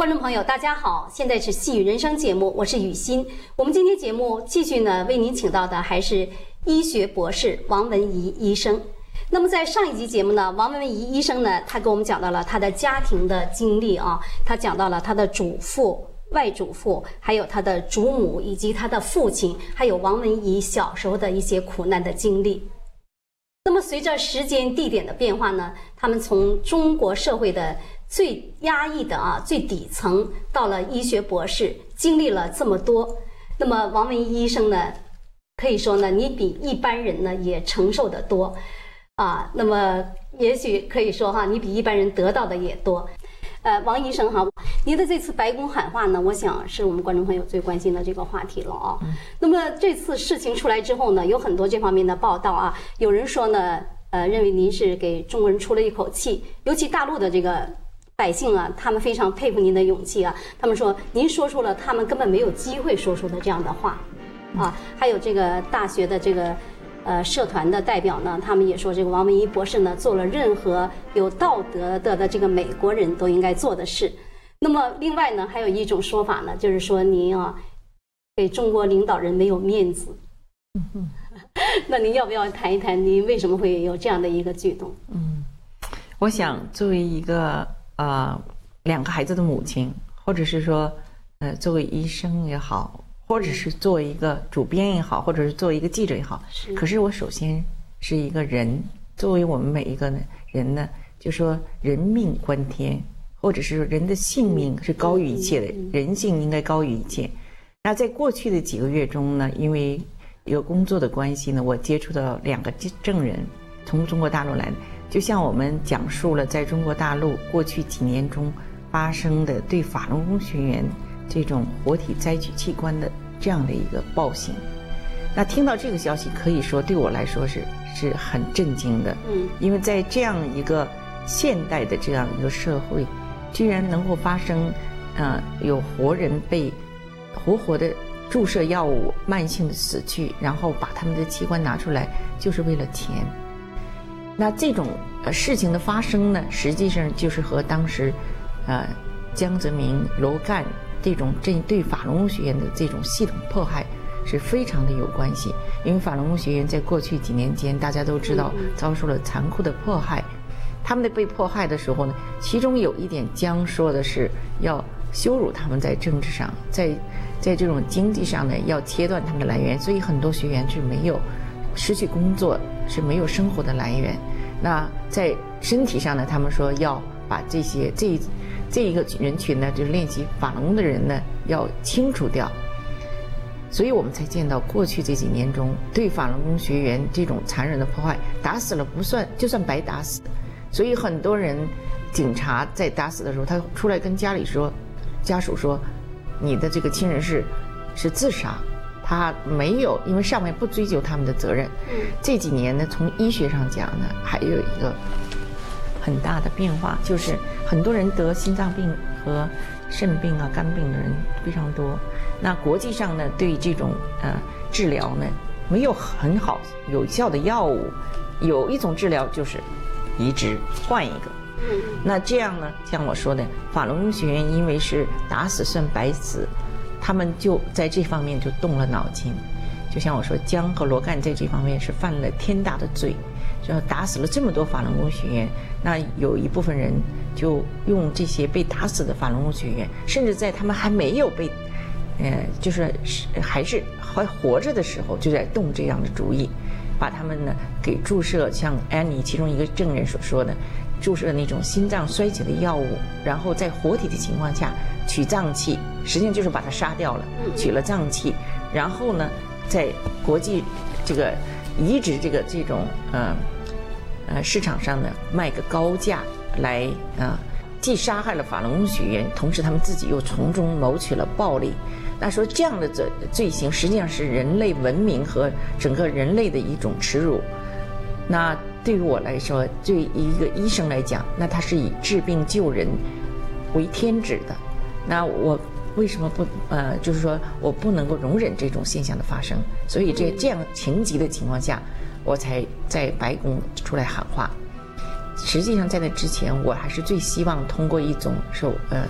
观众朋友，大家好，现在是细语人生节目，我是雨欣。我们今天节目继续呢，为您请到的还是医学博士王文怡医生。那么在上一集节目呢，王文怡医生呢，他给我们讲到了他的家庭的经历啊，他讲到了他的祖父、外祖父，还有他的祖母，以及他的父亲，还有王文怡小时候的一些苦难的经历。那么随着时间、地点的变化呢，他们从中国社会的最压抑的最底层，到了医学博士，经历了这么多。那么王文怡医生呢，可以说呢，你比一般人呢也承受得多那么也许可以说你比一般人得到的也多。王医生您的这次白宫喊话呢，我想是我们观众朋友最关心的这个话题了那么这次事情出来之后呢，有很多这方面的报道有人说呢，认为您是给中国人出了一口气，尤其大陆的这个百姓他们非常佩服您的勇气他们说您说出了他们根本没有机会说出的这样的话还有这个大学的这个社团的代表呢，他们也说这个王文怡博士呢做了任何有道德的这个美国人都应该做的事。那么另外呢，还有一种说法呢，就是说您给中国领导人没有面子。那您要不要谈一谈您为什么会有这样的一个举动？ 我想作为一个两个孩子的母亲，或者是说作为医生也好，或者是作为一个主编也好，或者是作为一个记者也好，可是我首先是一个人，作为我们每一个人呢，就说人命关天，或者是说人的性命是高于一切的，人性应该高于一切。那在过去的几个月中呢，因为有工作的关系呢，我接触到2个证人，从中国大陆来的，就向我们讲述了在中国大陆过去几年中发生的对法轮功学员这种活体摘取器官的这样的一个暴行。那听到这个消息，可以说对我来说是很震惊的。因为在这样一个现代的这样一个社会，居然能够发生有活人被活活的注射药物慢性的死去，然后把他们的器官拿出来就是为了钱。那这种事情的发生呢，实际上就是和当时江泽民、罗干这种针对法轮功学员的这种系统迫害是非常的有关系。因为法轮功学员在过去几年间，大家都知道遭受了残酷的迫害。他们被迫害的时候呢，其中有一点将说的是要羞辱他们在政治上，在这种经济上呢要切断他们的来源，所以很多学员是没有失去工作，是没有生活的来源。那在身体上呢，他们说要把这一个人群呢，就是练习法轮功的人呢要清除掉。所以我们才见到过去这几年中对法轮功学员这种残忍的迫害，打死了不算，就算白打死。所以很多人警察在打死的时候，他出来跟家属说你的这个亲人是自杀，他没有，因为上面不追究他们的责任。这几年呢，从医学上讲呢，还有一个很大的变化，就是很多人得心脏病和肾病肝病的人非常多。那国际上呢，对这种治疗呢，没有很好有效的药物，有一种治疗就是移植，换一个。那这样呢，像我说的，法轮功学员因为是打死算白死，他们就在这方面就动了脑筋。就像我说，江和罗干在这方面是犯了天大的罪，就打死了这么多法轮功学员。那有一部分人就用这些被打死的法轮功学员，甚至在他们还没有被就是还活着的时候，就在动这样的主意，把他们呢给注射，像安妮其中一个证人所说的，注射那种心脏衰竭的药物，然后在活体的情况下取脏器，实际上就是把它杀掉了，取了脏器，然后呢，在国际这个移植这种市场上呢卖个高价来既杀害了法轮功学员，同时他们自己又从中谋取了暴利。那说这样的罪行实际上是人类文明和整个人类的一种耻辱。那对于我来说，对于一个医生来讲，那他是以治病救人为天职的。那我为什么不就是说我不能够容忍这种现象的发生？所以这样情急的情况下，我才在白宫出来喊话。实际上在那之前，我还是最希望通过一种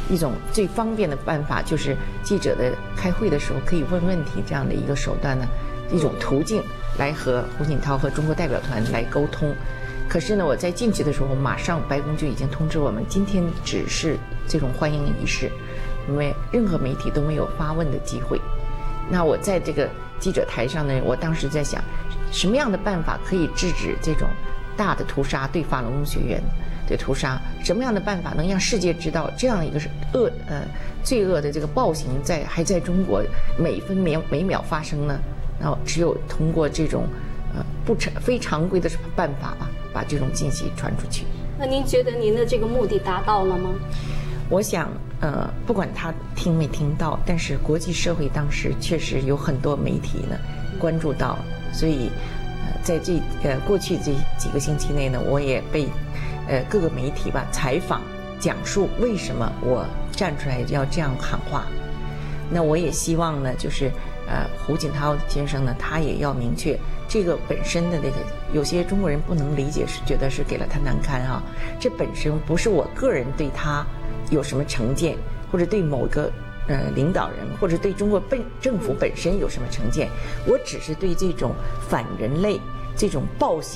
一种最方便的办法，就是记者的开会的时候可以问问题这样的一个手段呢，一种途径来和胡锦涛和中国代表团来沟通。可是呢，我在进去的时候，马上白宫就已经通知我们，今天只是这种欢迎仪式，因为任何媒体都没有发问的机会。那我在这个记者台上呢，我当时在想，什么样的办法可以制止这种大的屠杀，对法轮功学员的屠杀？什么样的办法能让世界知道这样一个罪恶的这个暴行还在中国每分每秒发生呢？然后只有通过这种非常规的办法吧，把这种信息传出去。 那您觉得您的这个目的达到了吗？ 我想，不管他听没听到，但是国际社会当时确实有很多媒体呢关注到，所以，在过去这几个星期内呢，我也被各个媒体吧采访，讲述为什么我站出来要这样喊话。那我也希望呢，就是胡锦涛先生呢，他也要明确这个本身的那个，有些中国人不能理解，是觉得是给了他难堪啊。这本身不是我个人对他有什么成见，或者对某个领导人，或者对中国政府本身有什么成见，我只是对这种反人类这种暴行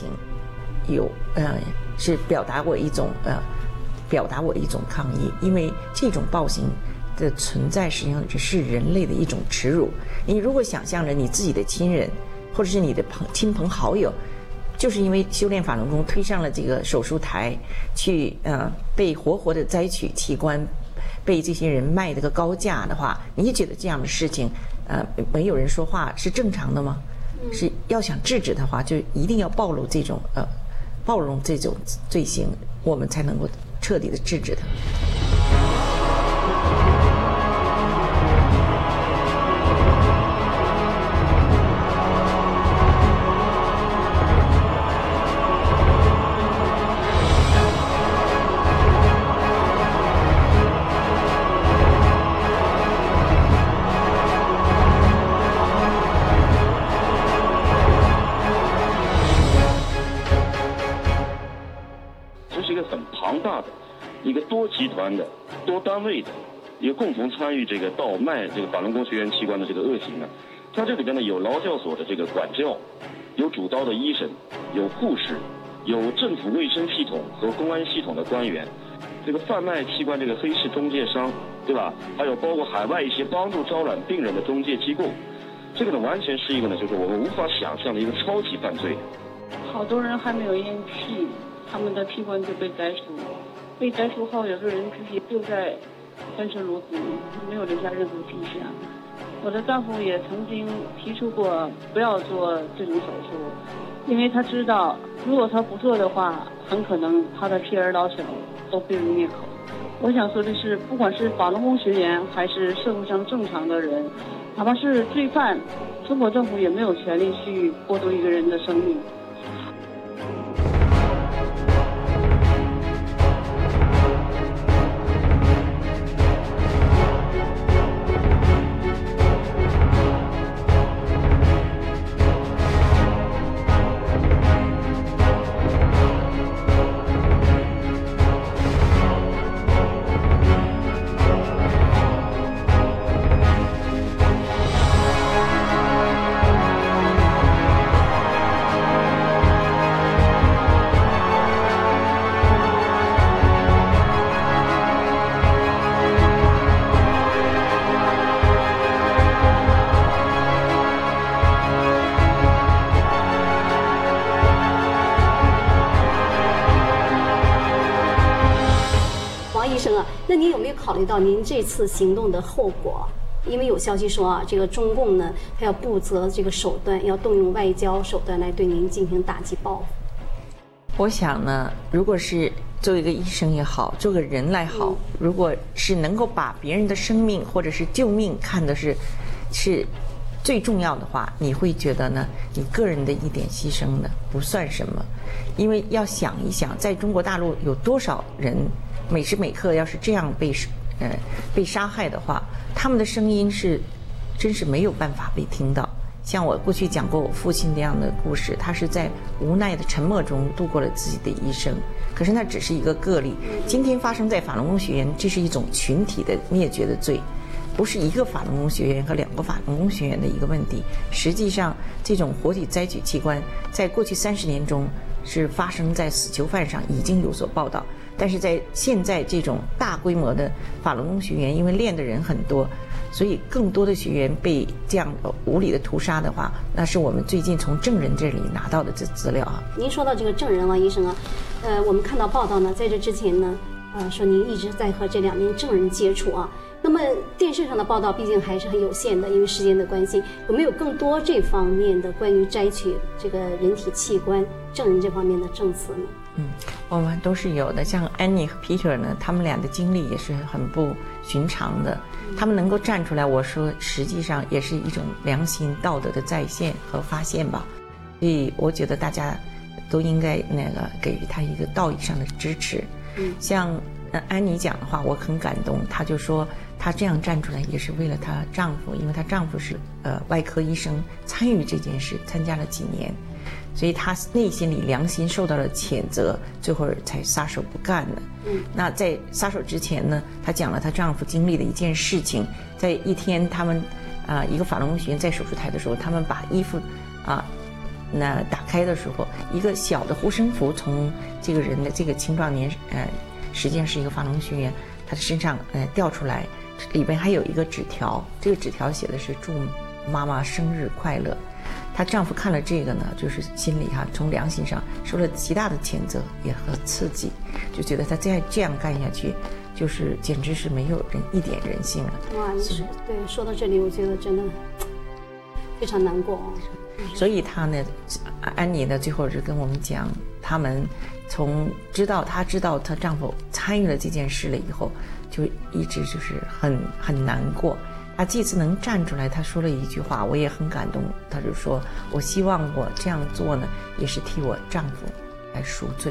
是表达我一种抗议，因为这种暴行的存在实际上是人类的一种耻辱。你如果想象着你自己的亲人或者是你的亲朋好友，就是因为修炼法轮功推上了这个手术台，去被活活的摘取器官，被这些人卖这个高价的话，你觉得这样的事情没有人说话是正常的吗？是要想制止的话，就一定要暴露这种罪行，我们才能够彻底的制止它。 一个多集团的、多单位的一个共同参与这个倒卖这个法轮功学员器官的这个恶行呢，它这里边呢有劳教所的这个管教，有主刀的医生，有护士，有政府卫生系统和公安系统的官员，这个贩卖器官这个黑市中介商，对吧？还有包括海外一些帮助招揽病人的中介机构，这个呢完全是一个呢就是我们无法想象的一个超级犯罪。 好多人还没有咽气，他们的器官就被摘除。被摘除后，有的人自己就在翻身炉子里，没有留下任何迹象。我的丈夫也曾经提出过不要做这种手术，因为他知道如果他不做的话，很可能他的妻儿老小都被人灭口。我想说的是，不管是法轮功学员还是社会上正常的人，哪怕是罪犯，中国政府也没有权利去剥夺一个人的生命。 那您有没有考虑到您这次行动的后果？因为有消息说这个中共呢，他要不择这个手段，要动用外交手段来对您进行打击报复。 我想呢，如果是作为一个医生也好，做个人来好，如果是能够把别人的生命或者是救命看的是最重要的话，你会觉得呢，你个人的一点牺牲呢不算什么。因为要想一想，在中国大陆有多少人每时每刻要是这样被杀害的话，他们的声音真是没有办法被听到。 像我过去讲过我父亲这样的故事，他是在无奈的沉默中度过了自己的一生。可是那只是一个个例，今天发生在法轮功学员，这是一种群体的灭绝的罪，不是一个法轮功学员和2个法轮功学员的一个问题。实际上，这种活体摘取器官，在过去30年中是发生在死囚犯上，已经有所报道。但是在现在这种大规模的法轮功学员，因为练的人很多，所以更多的学员被这样无理的屠杀的话，那是我们最近从证人这里拿到的这资料啊。 您说到这个证人王医生啊，我们看到报道呢，在这之前呢，说您一直在和这2名证人接触啊。那么电视上的报道毕竟还是很有限的，因为时间的关系，有没有更多这方面的关于摘取这个人体器官证人这方面的证词呢？ 我们都是有的。像安妮和 Peter 呢，他们俩的经历也是很不寻常的。他们能够站出来，我说实际上也是一种良心道德的再现和发现吧。所以我觉得大家都应该给予他一个道义上的支持。像安妮讲的话，我很感动。她就说她这样站出来也是为了她丈夫，因为她丈夫是外科医生，参与这件事参加了几年。所以她内心里良心受到了谴责，最后才撒手不干的。那在撒手之前呢，她讲了她丈夫经历的一件事情。在一天，他们一个法轮功学员在手术台的时候，他们把衣服打开的时候，一个小的护身符从这个人的这个青壮年实际上是一个法轮功学员，他的身上掉出来，里边还有一个纸条，这个纸条写的是祝妈妈生日快乐。她丈夫看了这个呢，就是心里从良心上受了极大的谴责也和刺激，就觉得他再这样干下去，就是简直是没有一点人性了。 哇，对，说到这里，我觉得真的非常难过啊。 所以她呢，安妮呢，最后是跟我们讲，他们知道她丈夫参与了这件事了以后，就一直就是很难过。她这次能站出来，她说了一句话，我也很感动。她就说：“我希望我这样做呢，也是替我丈夫来赎罪。”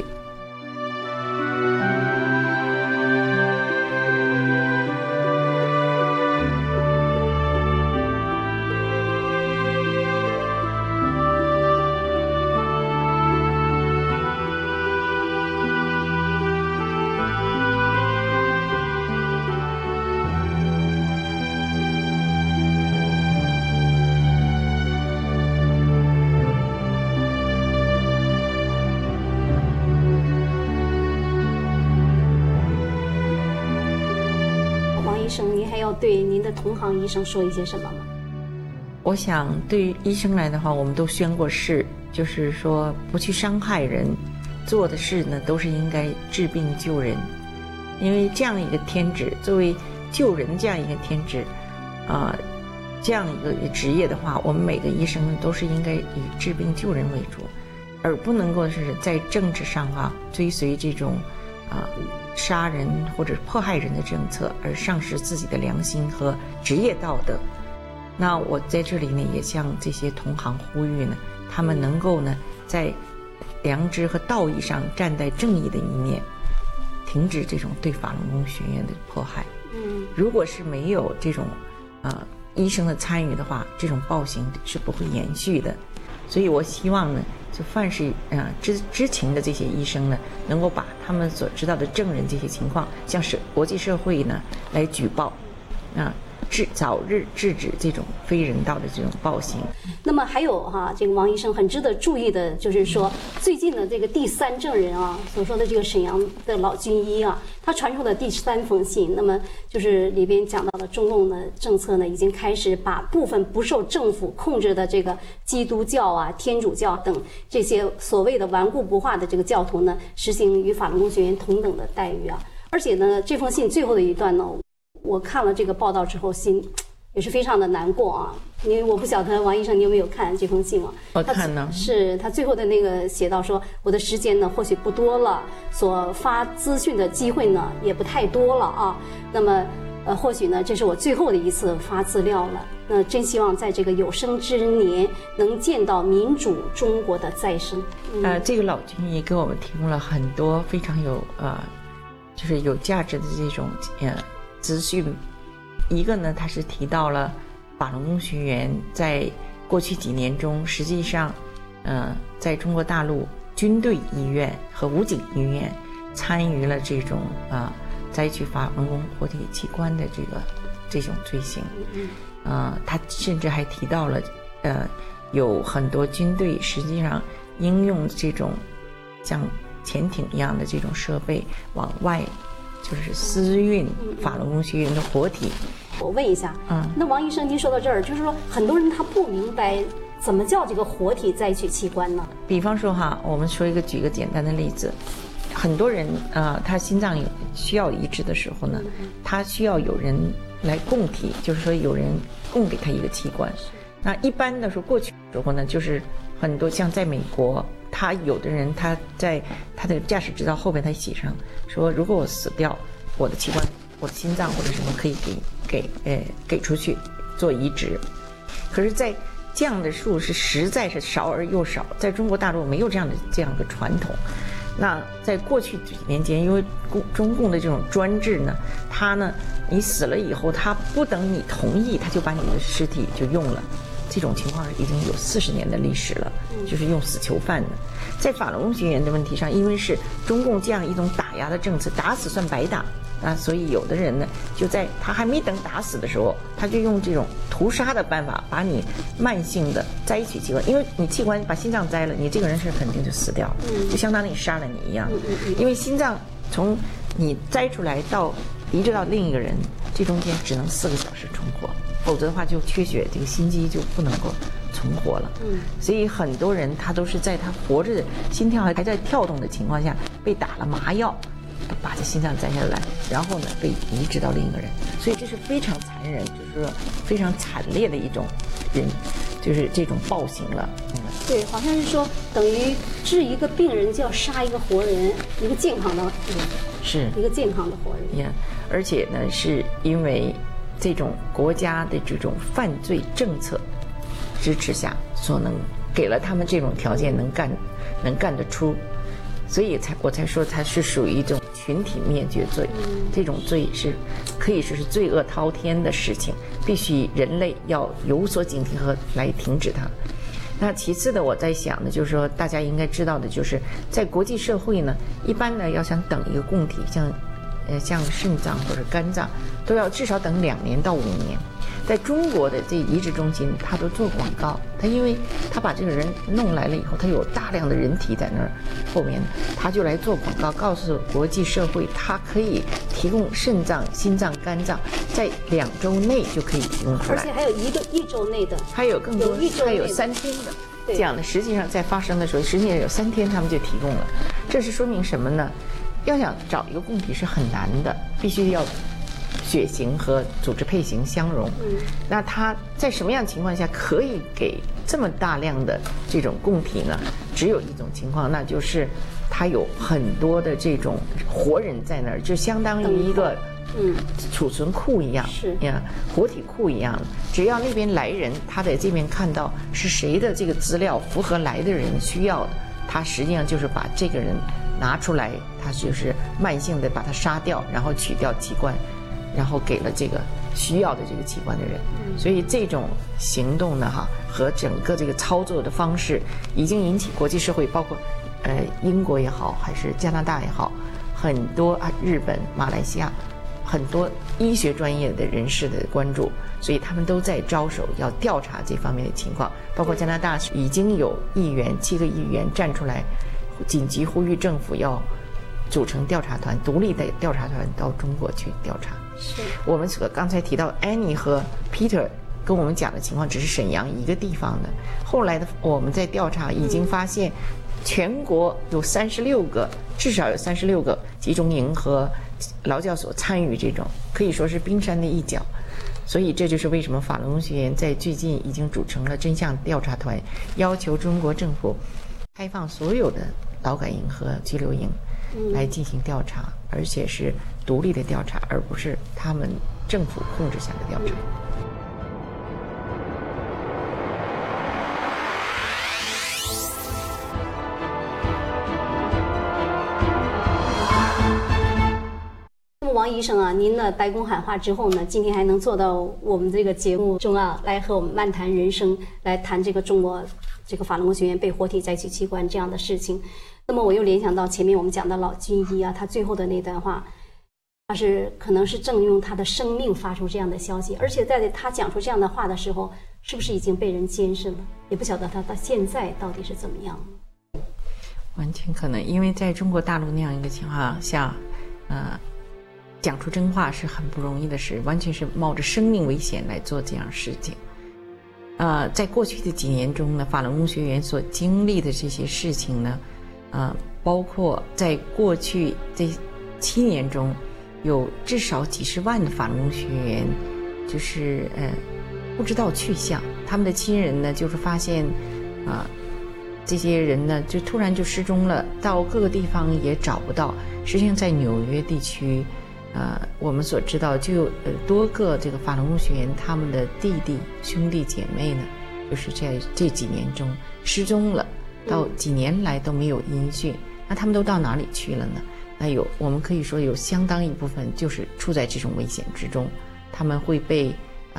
您还要对您的同行医生说一些什么吗？ 我想对于医生来的话，我们都宣过誓，就是说不去伤害人，做的事呢都是应该治病救人。因为这样一个天职，作为救人这样一个天职，这样一个职业的话，我们每个医生都是应该以治病救人为主，而不能够是在政治上追随这种杀人或者迫害人的政策，而丧失自己的良心和职业道德。那我在这里呢，也向这些同行呼吁呢，他们能够呢，在良知和道义上站在正义的一面，停止这种对法轮功学员的迫害。如果是没有这种医生的参与的话，这种暴行是不会延续的。所以我希望呢，就凡是知情的这些医生呢，能够把他们所知道的证人这些情况，向国际社会呢来举报，早日制止这种非人道的这种暴行。 那么还有这个王医生很值得注意的，就是说最近的这个第3证人所说的这个沈阳的老军医他传出的第3封信，那么就是里边讲到的中共的政策呢，已经开始把部分不受政府控制的这个基督教天主教等这些所谓的顽固不化的这个教徒呢，实行与法轮功学员同等的待遇而且呢，这封信最后的一段呢，我看了这个报道之后，心也是非常的难过因为我不晓得王医生你有没有看这封信我看了， 是他最后的那个写到说，我的时间呢或许不多了，所发资讯的机会呢也不太多了那么或许呢这是我最后的一次发资料了。那真希望在这个有生之年能见到民主中国的再生。 这个老军医给我们提供了很多非常有就是有价值的这种资讯。一个呢，他是提到了法轮功学员在过去几年中，实际上，在中国大陆军队医院和武警医院参与了这种摘取法轮功活体器官的这种罪行。他甚至还提到了，有很多军队实际上应用这种像潜艇一样的这种设备往外，就是私运法轮功学员的活体。 我问一下，那王医生，您说到这儿，就是说很多人他不明白怎么叫这个活体摘取器官呢？ 比方说哈，我们举个简单的例子，很多人他心脏需要移植的时候呢，他需要有人来供体，就是说有人供给他一个器官。那一般的说，过去的时候呢，就是很多像在美国，他有的人他在他的驾驶执照后边他写上说，如果我死掉，我的器官，我的心脏或者什么可以给出去做移植。可是，在这样的数是实在是少而又少，在中国大陆没有这样的传统。那在过去几年间，因为中共的这种专制呢，他呢，你死了以后，他不等你同意，他就把你的尸体就用了。这种情况已经有40年的历史了，就是用死囚犯的。在法轮功学员的问题上，因为是中共这样一种打压的政策，打死算白打所以有的人呢，就在他还没等打死的时候，他就用这种屠杀的办法，把你慢性的摘取器官，因为你器官把心脏摘了，你这个人是肯定就死掉了，就相当于杀了你一样。因为心脏从你摘出来到移植到另一个人，这中间只能4个小时存活，否则的话就缺血，这个心肌就不能够存活了。所以很多人他都是在他活着的心跳还在跳动的情况下，被打了麻药，把这心脏摘下来，然后呢被移植到另一个人。所以这是非常残忍，就是说非常惨烈的一种就是这种暴行了。 对，好像是说等于治一个病人就要杀一个活人，一个健康的人， 是一个健康的活人。 而且呢，是因为这种国家的这种犯罪政策支持下，所能给了他们这种条件，能干得出，所以我才说它是属于一种群体灭绝罪。这种罪是可以说是罪恶滔天的事情，必须人类要有所警惕和来停止它。那其次的，我在想呢，就是说大家应该知道的，就是在国际社会呢，一般呢要想等一个供体，像肾脏或者肝脏，都要至少等2年到5年。在中国的这移植中心，他都做广告，他因为他把这个人弄来了以后，他有大量的人体在那儿，后面他就来做广告，告诉国际社会，他可以提供肾脏、心脏、肝脏，在2周内就可以提供出来， 而且还有1周内的， 还有更多，还有3天的。这样的，实际上在发生的时候，实际上有3天他们就提供了。这是说明什么呢？要想找一个供体是很难的，必须要血型和组织配型相容。那它在什么样的情况下可以给这么大量的这种供体呢？只有一种情况，那就是它有很多的这种活人在那儿，就相当于一个储存库一样， 是呀，活体库一样。只要那边来人，他在这边看到是谁的这个资料符合来的人需要的，他实际上就是把这个人拿出来，他就是慢性的把他杀掉，然后取掉器官，然后给了这个需要的这个器官的人。所以这种行动呢，和整个这个操作的方式，已经引起国际社会，包括英国也好，还是加拿大也好，很多日本、马来西亚很多医学专业的人士的关注，所以他们都在着手要调查这方面的情况。包括加拿大已经有7个议员站出来，紧急呼吁政府要组成调查团，独立的调查团到中国去调查。 是我们刚才提到 Annie 和 Peter 跟我们讲的情况只是沈阳一个地方的，后来的我们在调查已经发现，全国有至少有36个集中营和劳教所参与这种，可以说是冰山的一角。所以这就是为什么法轮功学员在最近已经组成了真相调查团，要求中国政府开放所有的劳改营和拘留营来进行调查，而且是独立的调查，而不是他们政府控制下的调查。 王王医生啊，您呢白宫喊话之后呢，今天还能做到我们这个节目中啊，来和我们漫谈人生，来谈这个中国这个法轮功学员被活体摘取器官这样的事情。那么我又联想到前面我们讲的老军医啊，他最后的那段话，他是可能是正用他的生命发出这样的消息，而且在他讲出这样的话的时候，是不是已经被人监视了？也不晓得他到现在到底是怎么样。 完全可能，因为在中国大陆那样一个情况下，讲出真话是很不容易的事，完全是冒着生命危险来做这样事情。在过去的几年中呢，法轮功学员所经历的这些事情呢，包括在过去这7年中，有至少几十万的法轮功学员，就是不知道去向，他们的亲人呢，就是发现这些人呢，就突然就失踪了，到各个地方也找不到。实际上，在纽约地区，我们所知道就有多个这个法轮功学员，他们的弟弟、兄弟姐妹呢，就是在这几年中失踪了，到几年来都没有音讯。那他们都到哪里去了呢？那我们可以说有相当一部分就是处在这种危险之中，他们会被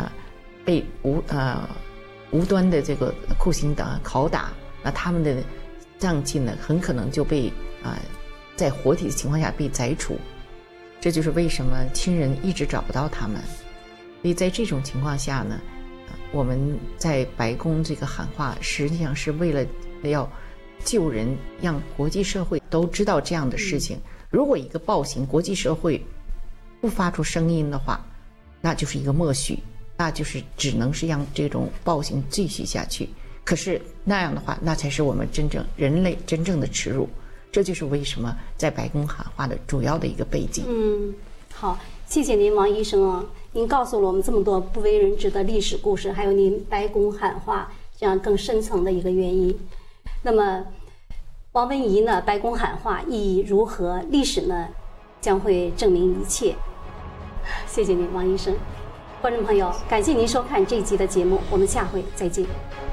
无端的这个酷刑的拷打。那他们的脏器呢，很可能就被在活体的情况下被摘除，这就是为什么亲人一直找不到他们。所以在这种情况下呢，我们在白宫这个喊话，实际上是为了要救人，让国际社会都知道这样的事情。如果一个暴行国际社会不发出声音的话，那就是一个默许，那就是只能是让这种暴行继续下去。可是那样的话，那才是我们人类真正的耻辱。这就是为什么在白宫喊话的主要的一个背景。 好，谢谢您王医生啊，您告诉了我们这么多不为人知的历史故事，还有您白宫喊话这样更深层的一个原因。那么王文怡呢，白宫喊话意义如何？历史呢将会证明一切。谢谢您王医生。观众朋友，感谢您收看这一集的节目，我们下回再见。